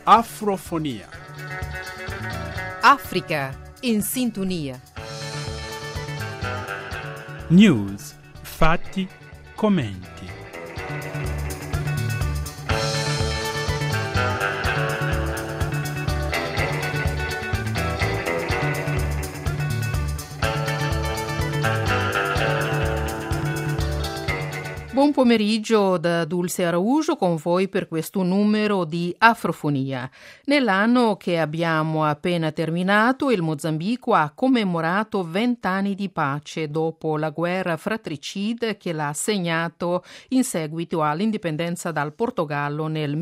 Afrofonia. Africa in sintonia. News, fatti, commenti. Buon pomeriggio da Dulce Araujo con voi per questo numero di Afrofonia. Nell'anno che abbiamo appena terminato, il Mozambico ha commemorato 20 anni di pace dopo la guerra fratricida che l'ha segnato in seguito all'indipendenza dal Portogallo nel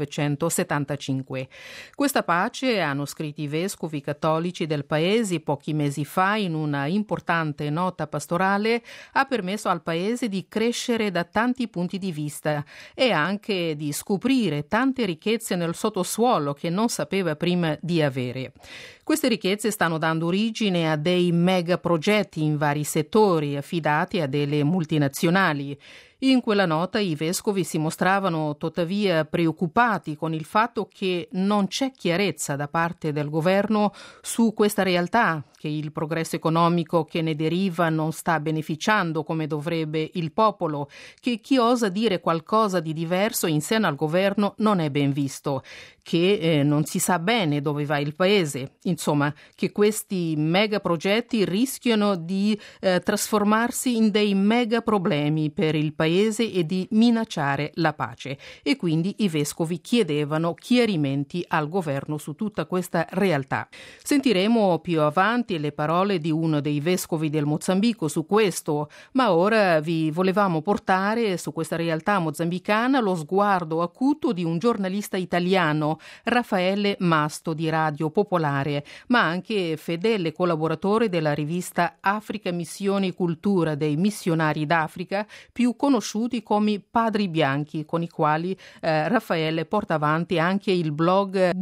1975. Questa pace, hanno scritto i vescovi cattolici del paese pochi mesi fa in una importante nota pastorale, ha permesso al paese di crescere da tanti punti di vista e anche di scoprire tante ricchezze nel sottosuolo che non sapeva prima di avere. Queste ricchezze stanno dando origine a dei megaprogetti in vari settori affidati a delle multinazionali. In quella nota i vescovi si mostravano tuttavia preoccupati con il fatto che non c'è chiarezza da parte del governo su questa realtà, che il progresso economico che ne deriva non sta beneficiando come dovrebbe il popolo, che chi osa dire qualcosa di diverso in seno al governo non è ben visto, che non si sa bene dove va il paese, insomma che questi megaprogetti rischiano di trasformarsi in dei mega problemi per il paese e di minacciare la pace, e quindi i vescovi chiedevano chiarimenti al governo su tutta questa realtà. Sentiremo più avanti le parole di uno dei vescovi del Mozambico su questo, ma ora vi volevamo portare su questa realtà mozambicana lo sguardo acuto di un giornalista italiano, Raffaele Masto di Radio Popolare, ma anche fedele collaboratore della rivista Africa Missione e Cultura dei Missionari d'Africa, più conosciuti come Padri Bianchi, con i quali Raffaele porta avanti anche il blog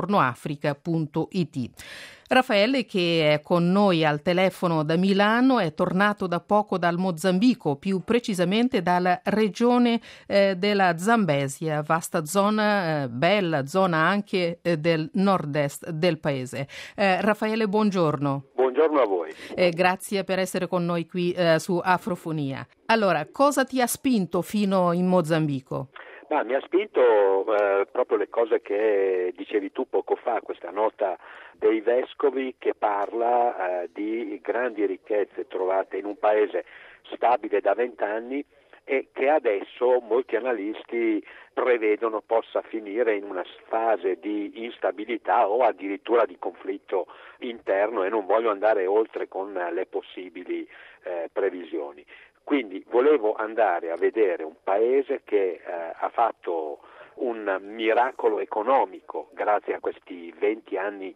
buongiornoafrica.it. Raffaele, che è con noi al telefono da Milano, è tornato da poco dal Mozambico, più precisamente dalla regione della Zambesia, vasta zona, bella zona anche del nord-est del paese. Raffaele, buongiorno. Buongiorno a voi. Grazie per essere con noi qui su Afrofonia. Allora, cosa ti ha spinto fino in Mozambico? Mi ha spinto proprio le cose che dicevi tu poco fa, questa nota dei vescovi che parla di grandi ricchezze trovate in un paese stabile da 20 anni e che adesso molti analisti prevedono possa finire in una fase di instabilità o addirittura di conflitto interno, e non voglio andare oltre con le possibili previsioni. Quindi volevo andare a vedere un paese che ha fatto un miracolo economico grazie a questi 20 anni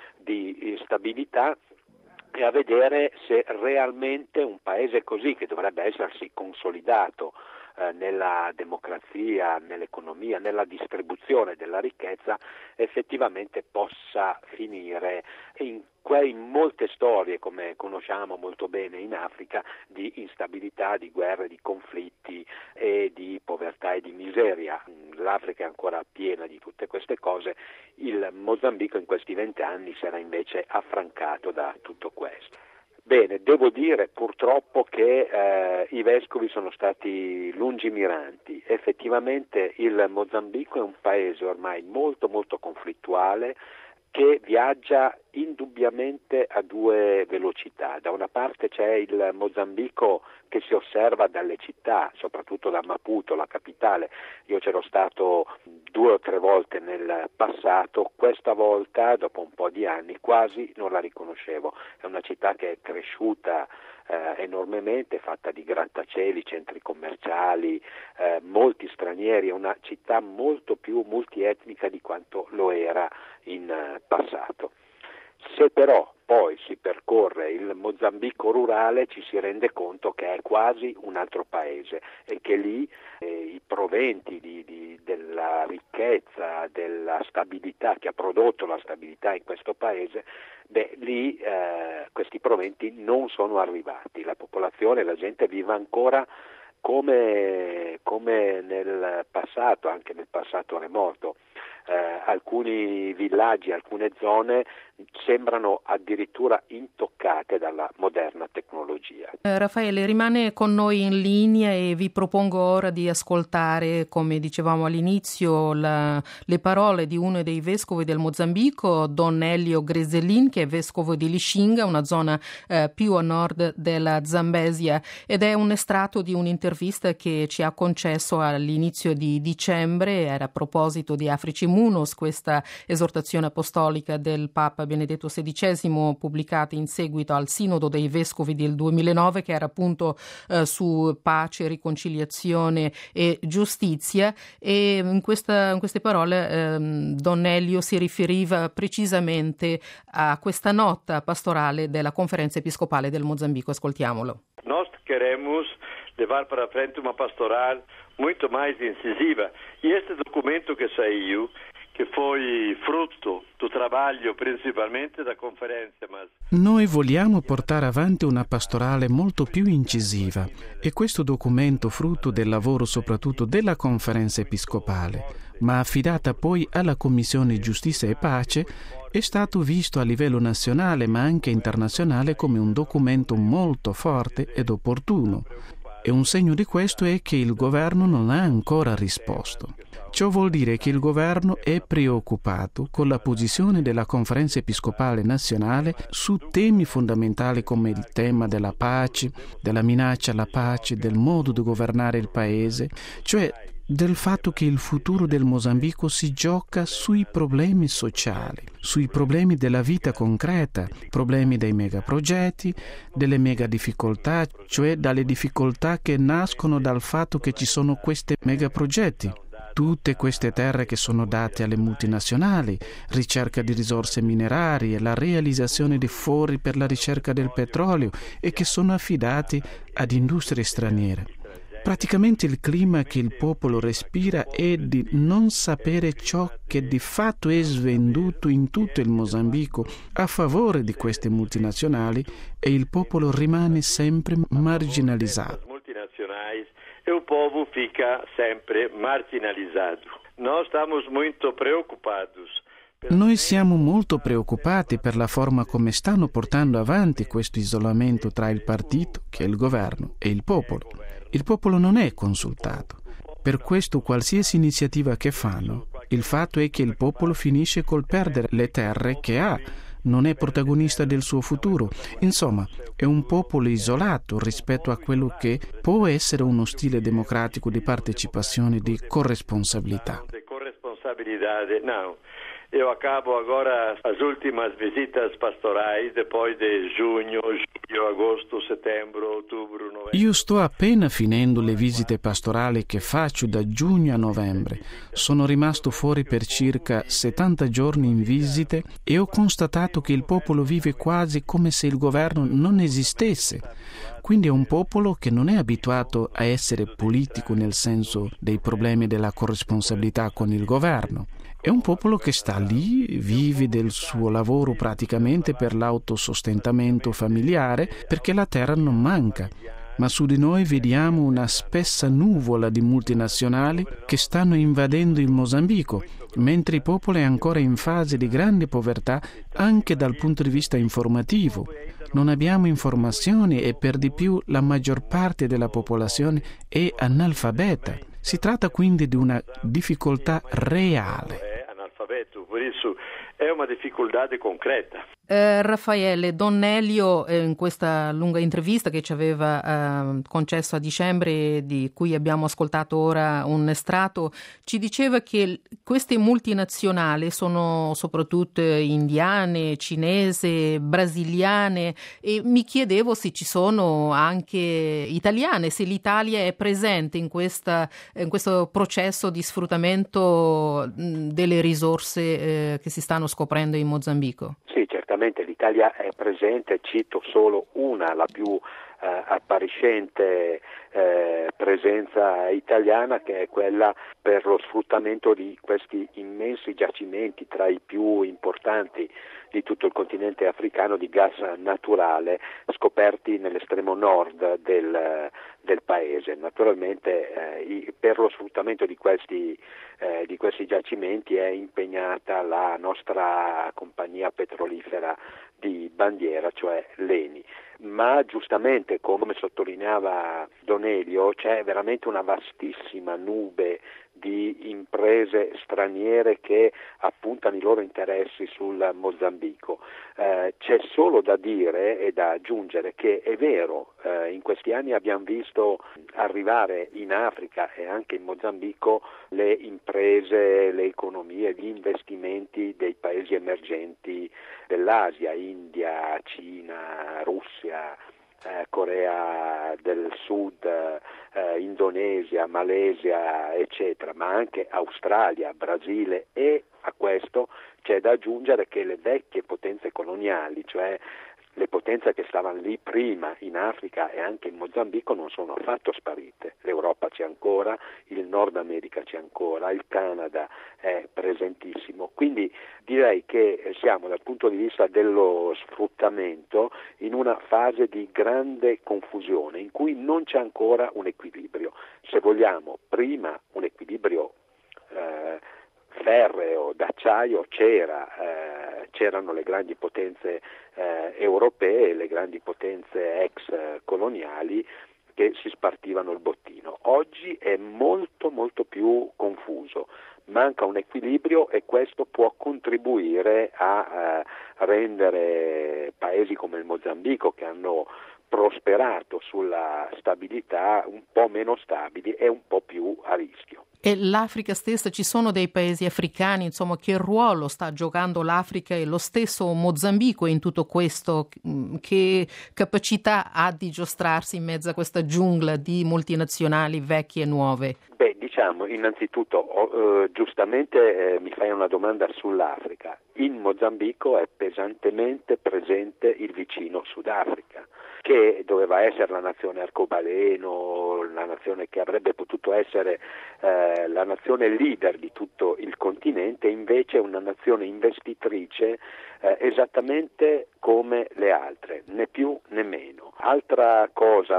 di stabilità, e a vedere se realmente un paese così, che dovrebbe essersi consolidato nella democrazia, nell'economia, nella distribuzione della ricchezza, effettivamente possa finire in molte storie, come conosciamo molto bene in Africa, di instabilità, di guerre, di conflitti e di povertà e di miseria. L'Africa è ancora piena di tutte queste cose. Il Mozambico in questi 20 anni si era invece affrancato da tutto questo. Bene, devo dire purtroppo che i vescovi sono stati lungimiranti. Effettivamente il Mozambico è un paese ormai molto molto conflittuale, che viaggia indubbiamente a due velocità. Da una parte c'è il Mozambico che si osserva dalle città, soprattutto da Maputo, la capitale. Io c'ero stato 2 o 3 volte nel passato, questa volta, dopo un po' di anni, quasi non la riconoscevo. È una città che è cresciuta enormemente, fatta di grattacieli, centri commerciali, molti stranieri, è una città molto più multietnica di quanto lo era in passato. Se però poi si percorre il Mozambico rurale, ci si rende conto che è quasi un altro paese e che lì i proventi della ricchezza, della stabilità che ha prodotto la stabilità in questo paese, lì questi proventi non sono arrivati. La popolazione, la gente vive ancora come nel passato, anche nel passato remoto. alcuni villaggi, alcune zone sembrano addirittura intoccate dalla moderna tecnologia. Raffaele rimane con noi in linea e vi propongo ora di ascoltare, come dicevamo all'inizio, le parole di uno dei vescovi del Mozambico, Don Elio Greselin, che è vescovo di Lishinga, una zona più a nord della Zambesia, ed è un estratto di un'intervista che ci ha concesso all'inizio di dicembre. Era a proposito di Africi Munus, questa esortazione apostolica del Papa Benedetto XVI, pubblicata in seguito al Sinodo dei Vescovi del 2009, che era appunto su pace, riconciliazione e giustizia. E in queste parole Don Elio si riferiva precisamente a questa nota pastorale della Conferenza Episcopale del Mozambico. Ascoltiamolo. Nós queremos levar para frente uma pastoral muito mais incisiva. E este documento che saiu, che foi frutto do trabalho principalmente da conferenza. Noi vogliamo portare avanti una pastorale molto più incisiva e questo documento, frutto del lavoro soprattutto della conferenza episcopale, ma affidata poi alla Commissione Giustizia e Pace, è stato visto a livello nazionale ma anche internazionale come un documento molto forte ed opportuno. E un segno di questo è che il governo non ha ancora risposto. Ciò vuol dire che il governo è preoccupato con la posizione della Conferenza Episcopale Nazionale su temi fondamentali come il tema della pace, della minaccia alla pace, del modo di governare il paese, cioè del fatto che il futuro del Mozambico si gioca sui problemi sociali, sui problemi della vita concreta, problemi dei megaprogetti, delle mega difficoltà, cioè dalle difficoltà che nascono dal fatto che ci sono questi megaprogetti. Tutte queste terre che sono date alle multinazionali, ricerca di risorse minerarie, la realizzazione di fori per la ricerca del petrolio e che sono affidati ad industrie straniere. Praticamente il clima che il popolo respira è di non sapere ciò che di fatto è svenduto in tutto il Mozambico a favore di queste multinazionali e il popolo rimane sempre marginalizzato. E o povo fica sempre marginalizzato. Noi siamo molto preoccupati per la forma come stanno portando avanti questo isolamento tra il partito, che è il governo, e il popolo. Il popolo non è consultato. Per questo qualsiasi iniziativa che fanno, il fatto è che il popolo finisce col perdere le terre che ha, non è protagonista del suo futuro. Insomma, è un popolo isolato rispetto a quello che può essere uno stile democratico di partecipazione, di corresponsabilità. Eu acabo agora as últimas visitas pastorais depois de junho, julho, agosto, setembro, outubro, novembro. Io sto appena finendo le visite pastorali che faccio da giugno a novembre. Sono rimasto fuori per circa 70 giorni in visite e ho constatato che il popolo vive quasi come se il governo non esistesse. Quindi è un popolo che non è abituato a essere politico nel senso dei problemi della corresponsabilità con il governo. È un popolo che sta lì, vive del suo lavoro praticamente per l'autosostentamento familiare, perché la terra non manca. Ma su di noi vediamo una spessa nuvola di multinazionali che stanno invadendo il Mozambico, mentre il popolo è ancora in fase di grande povertà anche dal punto di vista informativo. Non abbiamo informazioni e per di più la maggior parte della popolazione è analfabeta. Si tratta quindi di una difficoltà reale. Per isso è una difficoltà concreta. Raffaele, Don Elio in questa lunga intervista che ci aveva concesso a dicembre, di cui abbiamo ascoltato ora un estratto, ci diceva che queste multinazionali sono soprattutto indiane, cinese, brasiliane, e mi chiedevo se ci sono anche italiane, se l'Italia è presente in questo processo di sfruttamento delle risorse che si stanno scoprendo in Mozambico. Sì, certamente l'Italia è presente, cito solo una, la più appariscente presenza italiana, che è quella per lo sfruttamento di questi immensi giacimenti, tra i più importanti di tutto il continente africano, di gas naturale scoperti nell'estremo nord del paese. Naturalmente per lo sfruttamento di questi giacimenti è impegnata la nostra compagnia petrolifera di bandiera, cioè l'ENI. Ma giustamente, come sottolineava Don Elio, c'è veramente una vastissima nube di imprese straniere che appuntano i loro interessi sul Mozambico. C'è solo da dire e da aggiungere che è vero, in questi anni abbiamo visto arrivare in Africa e anche in Mozambico le imprese, le economie, gli investimenti dei paesi emergenti dell'Asia, India, Cina, Russia, Corea del Sud, Indonesia, Malesia, eccetera, ma anche Australia, Brasile, e a questo c'è da aggiungere che le vecchie potenze coloniali, cioè le potenze che stavano lì prima in Africa e anche in Mozambico, non sono affatto sparite. L'Europa c'è ancora, il Nord America c'è ancora, il Canada è presentissimo. Quindi direi che siamo, dal punto di vista dello sfruttamento, in una fase di grande confusione in cui non c'è ancora un equilibrio. Se vogliamo, prima un equilibrio ferreo d'acciaio c'erano le grandi potenze europee, le grandi potenze ex coloniali che si spartivano il bottino. Oggi è molto molto più confuso, manca un equilibrio e questo può contribuire a rendere paesi come il Mozambico, che hanno prosperato sulla stabilità, un po' meno stabili e un po' più a rischio. E l'Africa stessa, ci sono dei paesi africani, insomma, che ruolo sta giocando l'Africa e lo stesso Mozambico in tutto questo? Che capacità ha di giostrarsi in mezzo a questa giungla di multinazionali vecchie e nuove? Diciamo, innanzitutto, giustamente mi fai una domanda sull'Africa. In Mozambico è pesantemente presente il vicino Sudafrica, che doveva essere la nazione arcobaleno, la nazione che avrebbe potuto essere la nazione leader di tutto il continente, invece è una nazione investitrice esattamente come le altre, né più né meno. Altra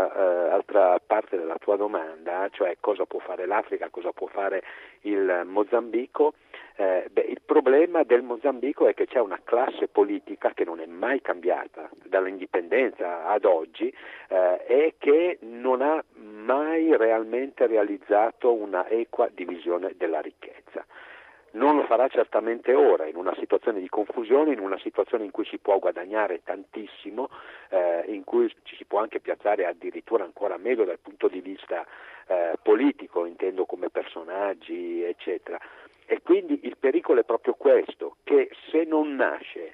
parte della tua domanda, cioè cosa può fare l'Africa, cosa può fare il Mozambico. Il problema del Mozambico è che c'è una classe politica che non è mai cambiata dall'indipendenza ad oggi e che non ha mai realmente realizzato una equa divisione della ricchezza. Non lo farà certamente ora, in una situazione di confusione, in una situazione in cui si può guadagnare tantissimo, in cui ci si può anche piazzare addirittura ancora meglio dal punto di vista politico, intendo come personaggi, eccetera. E quindi il pericolo è proprio questo, che se non nasce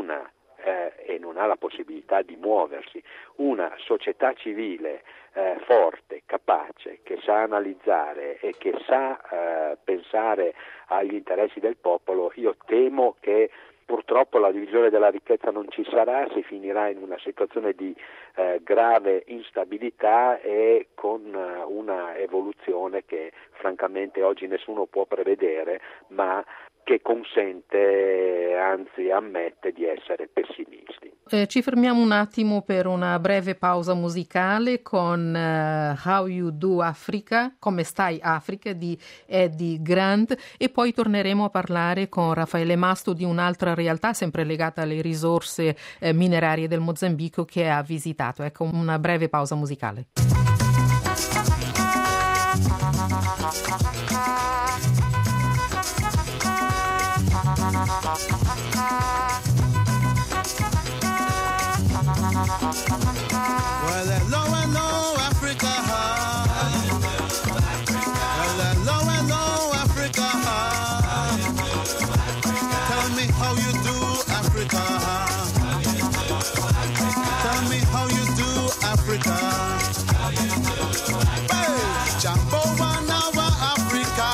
e non ha la possibilità di muoversi, una società civile forte, capace, che sa analizzare e che sa pensare agli interessi del popolo, io temo che purtroppo la divisione della ricchezza non ci sarà, si finirà in una situazione di grave instabilità e con una evoluzione che francamente oggi nessuno può prevedere, ma che consente, anzi ammette di essere pessimisti. Ci fermiamo un attimo per una breve pausa musicale con How You Do Africa, Come Stai Africa di Eddie Grant, e poi torneremo a parlare con Raffaele Masto di un'altra realtà sempre legata alle risorse minerarie del Mozambico che ha visitato. Ecco, una breve pausa musicale. Well, hello, Africa. Well, hello, Africa. Tell me how you do, Africa. Tell me how you do, Africa. Hey, Jambo Wanawa, Africa.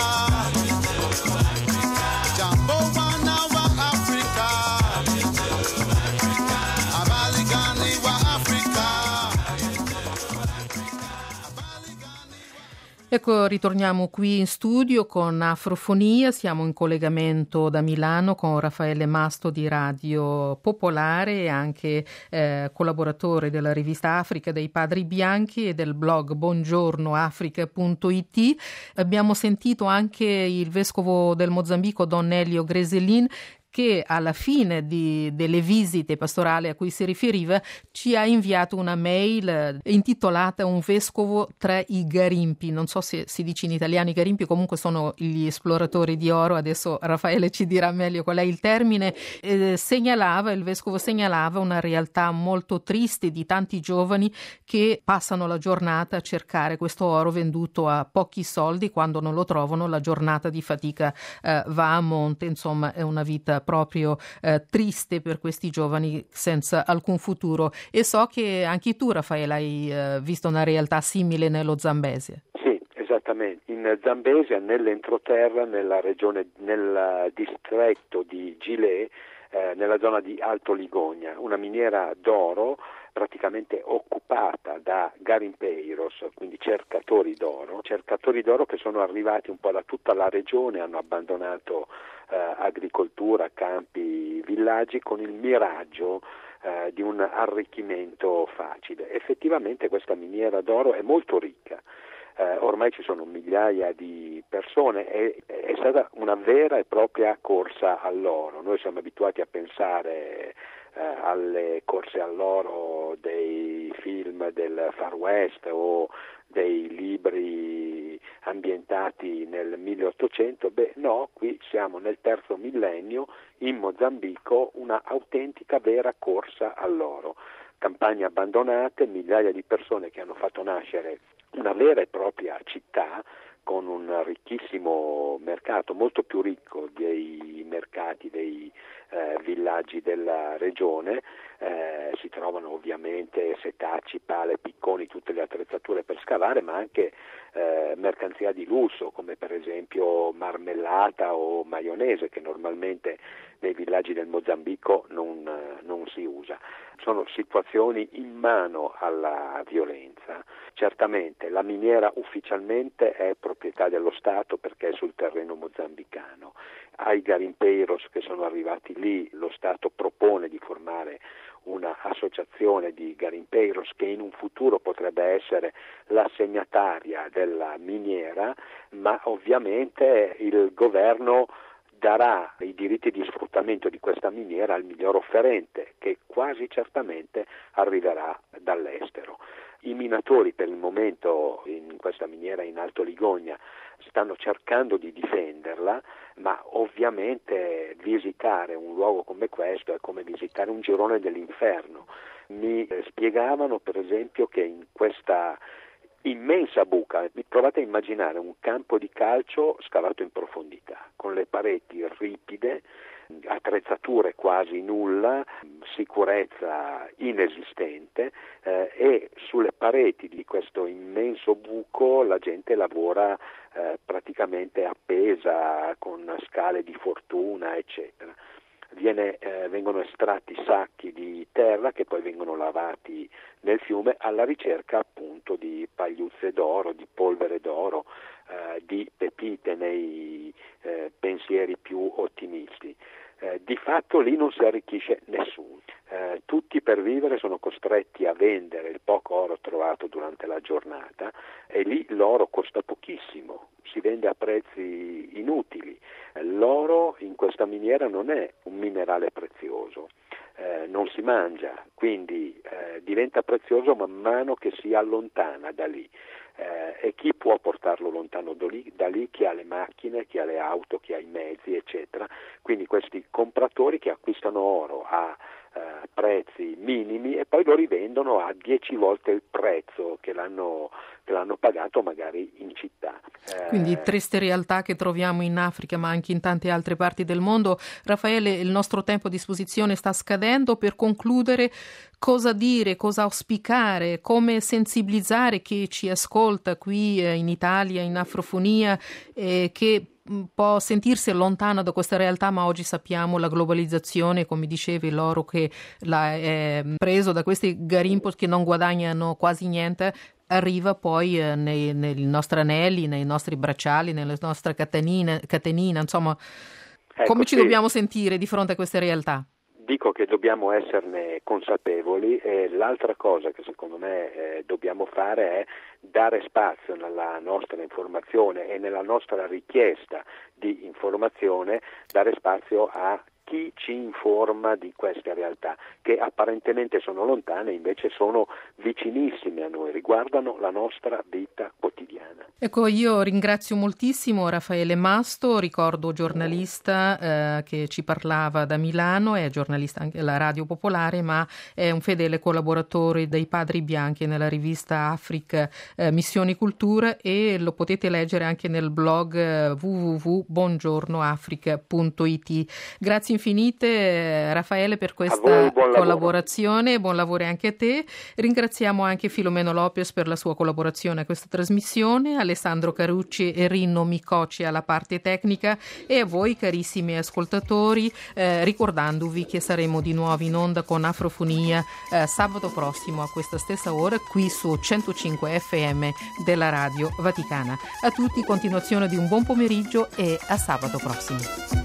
Jambo Wanawa, Africa. Ecco, ritorniamo qui in studio con Afrofonia, siamo in collegamento da Milano con Raffaele Masto di Radio Popolare e anche collaboratore della rivista Africa dei Padri Bianchi e del blog buongiornoafrica.it. Abbiamo sentito anche il vescovo del Mozambico Don Elio Greselin, che alla fine delle visite pastorali a cui si riferiva ci ha inviato una mail intitolata Un vescovo tra i garimpi. Non so se si dice in italiano i garimpi, comunque sono gli esploratori di oro. Adesso Raffaele ci dirà meglio qual è il termine. Il vescovo segnalava una realtà molto triste di tanti giovani che passano la giornata a cercare questo oro venduto a pochi soldi. Quando non lo trovano, la giornata di fatica va a monte. Insomma, è una vita proprio triste per questi giovani senza alcun futuro. E so che anche tu, Raffaele, hai visto una realtà simile nello Zambese. Sì, esattamente. In Zambese, nell'entroterra, nel distretto di Gilè, nella zona di Alto Ligogna, una miniera d'oro praticamente occupata da garimpeiros, quindi cercatori d'oro che sono arrivati un po' da tutta la regione, hanno abbandonato agricoltura, campi, villaggi con il miraggio di un arricchimento facile. Effettivamente questa miniera d'oro è molto ricca. Ormai ci sono migliaia di persone, è stata una vera e propria corsa all'oro. Noi siamo abituati a pensare alle corse all'oro dei film del Far West o dei libri ambientati nel 1800. No, qui siamo nel terzo millennio, in Mozambico, una autentica vera corsa all'oro. Campagne abbandonate, migliaia di persone che hanno fatto nascere una vera e propria città con un ricchissimo mercato, molto più ricco dei mercati dei villaggi della regione. Si trovano ovviamente setacci, pale, picconi, tutte le attrezzature per scavare, ma anche mercanzia di lusso, come per esempio marmellata o maionese, che normalmente nei villaggi del Mozambico non si usa. Sono situazioni in mano alla violenza. Certamente la miniera ufficialmente è proprietà dello Stato perché è sul terreno mozambicano. Ai garimpeiros che sono arrivati lì lo Stato propone di formare una associazione di garimpeiros che in un futuro potrebbe essere l'assegnataria della miniera, ma ovviamente il governo darà i diritti di sfruttamento di questa miniera al miglior offerente, che quasi certamente arriverà dall'estero. I minatori per il momento in questa miniera in Alto Ligogna stanno cercando di difenderla, ma ovviamente visitare un luogo come questo è come visitare un girone dell'inferno. Mi spiegavano per esempio che in questa immensa buca, provate a immaginare un campo di calcio scavato in profondità, con le pareti ripide, attrezzature quasi nulla, sicurezza inesistente, e sulle pareti di questo immenso buco la gente lavora praticamente appesa con scale di fortuna, eccetera. Vengono estratti sacchi di terra che poi vengono lavati nel fiume alla ricerca appunto di pagliuzze d'oro, di polvere d'oro, di pepite nei pensieri più ottimisti. Di fatto lì non si arricchisce nessuno. Tutti per vivere sono costretti a vendere il poco oro trovato durante la giornata e lì l'oro costa pochissimo, si vende a prezzi inutili. L'oro in questa miniera non è un minerale prezioso, non si mangia, quindi diventa prezioso man mano che si allontana da lì. E chi può portarlo lontano da lì? Chi ha le macchine, chi ha le auto, chi ha i mezzi, eccetera. Quindi questi compratori che acquistano oro a prezzi minimi e poi lo rivendono a 10 volte il prezzo che l'hanno pagato magari in città. Quindi triste realtà che troviamo in Africa ma anche in tante altre parti del mondo. Raffaele, il nostro tempo a disposizione sta scadendo. Per concludere, cosa dire, cosa auspicare, come sensibilizzare chi ci ascolta qui in Italia, in Afrofonia, che può sentirsi lontano da questa realtà, ma oggi sappiamo la globalizzazione, come dicevi, l'oro che è preso da questi garimpos che non guadagnano quasi niente. arriva poi nei nostri anelli, nei nostri bracciali, nelle nostre catenine, insomma, Ecco, come ci sì. dobbiamo sentire di fronte a queste realtà? Dico che dobbiamo esserne consapevoli, e l'altra cosa che secondo me dobbiamo fare è dare spazio nella nostra informazione e nella nostra richiesta di informazione, dare spazio a chi ci informa di queste realtà che apparentemente sono lontane, invece sono vicinissime a noi, riguardano la nostra vita quotidiana. Ecco, io ringrazio moltissimo Raffaele Masto, ricordo giornalista che ci parlava da Milano, è giornalista anche alla Radio Popolare, ma è un fedele collaboratore dei Padri Bianchi nella rivista Africa Missioni Cultura, e lo potete leggere anche nel blog www.buongiornoafrica.it. Grazie infinite Raffaele per questa collaborazione, buon lavoro anche a te. Ringraziamo anche Filomeno Lopez per la sua collaborazione a questa trasmissione, Alessandro Carucci e Rinno Micoci alla parte tecnica, e a voi carissimi ascoltatori, ricordandovi che saremo di nuovo in onda con Afrofonia sabato prossimo a questa stessa ora qui su 105 FM della Radio Vaticana. A tutti continuazione di un buon pomeriggio e a sabato prossimo.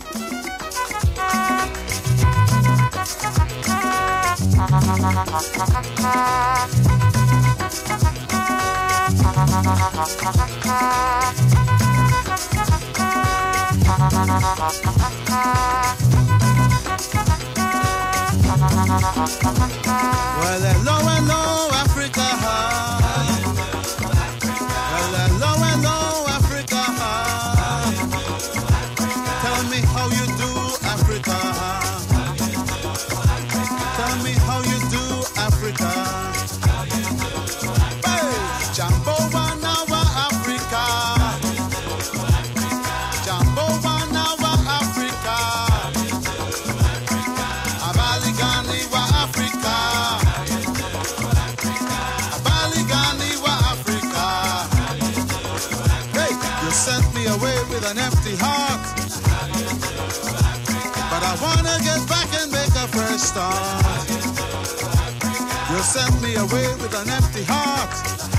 Well, hello, Africa. Well, hello, Africa. Tell me how you do, Africa. Tell me how you do, Africa. Hey, Jambo Banawa, Africa. Jambo Banawa, Africa. Abaligani wa Africa. Abaligani wa Africa. Hey, you sent me away with an empty heart, but I wanna get back and make a fresh start. You sent me away with an empty heart,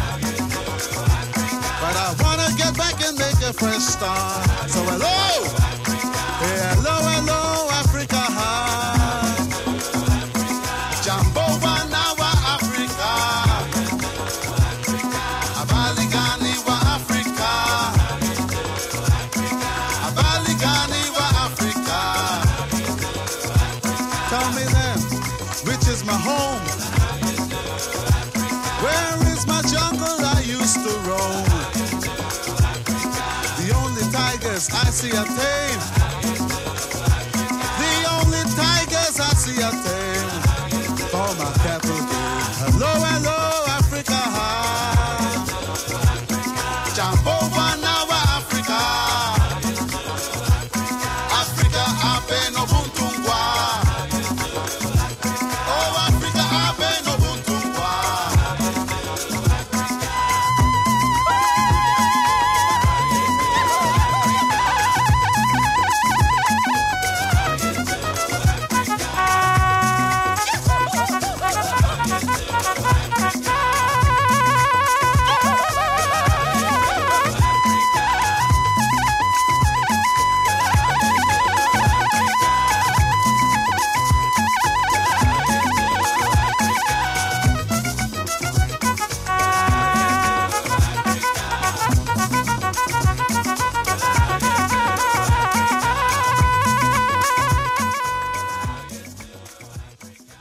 but I wanna get back and make a fresh start. So hello, hey, hello, Africa. Jambo Banawa, Africa. Abaligani wa Africa. Abaligani wa Africa. Tell me then, which is my home? Where is my jungle I used to roam? The only tigers I see are tame.